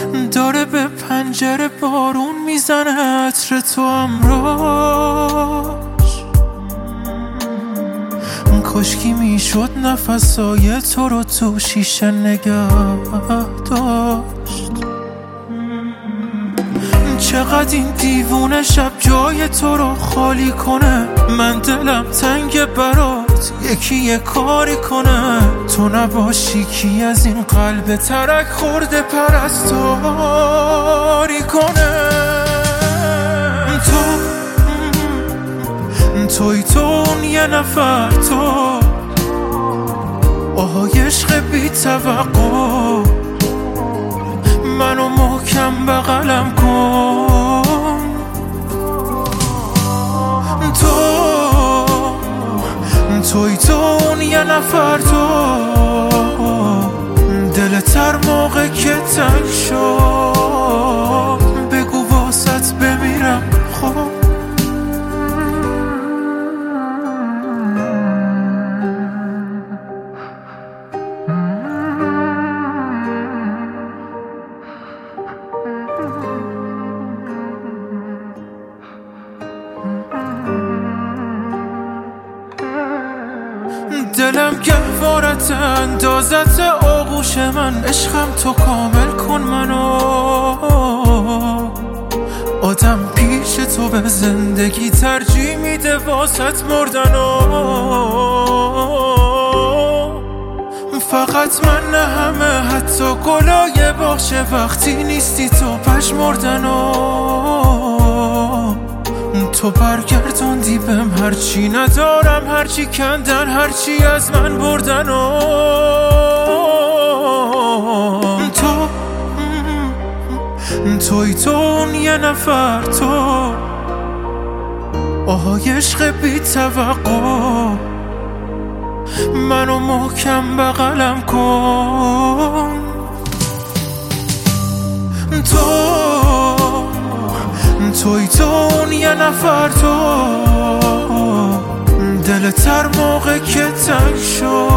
داره به پنجره بارون میزنه عطر تو امراش. کاشکی میشد نفسای تو رو تو شیشه نگه داشت. چقدر این دیوونه شب جای تو رو خالی کنه. من دلم تنگ برات یکی یه کاری کنه. تو نباشی کی از این قلب ترک خورده پرستاری کنه. توی تو اون یه نفر تو آهای عشق بی توقع. منو محکم بغلم کن. توی تو اون یه نفر تو دلت هر موقع که تنگ شد بگو واسط بمیرم خب. دلم گهوارت اندازت آغوش من. عشقم تو کامل کن منو. آدم پیش تو به زندگی ترجیح میده واسط مردنو. فقط من نه همه حتی گلای باشه وقتی نیستی تو پژمردنو. تو برگردوندی بهم هرچی ندارم هرچی کندن هرچی از من بردن. توی تو اون یه نفر تو آهای عشق بی توقع. منو محکم بغلم کن. توی تو اون یه نفر تو دلت هر موقع که تنگ شد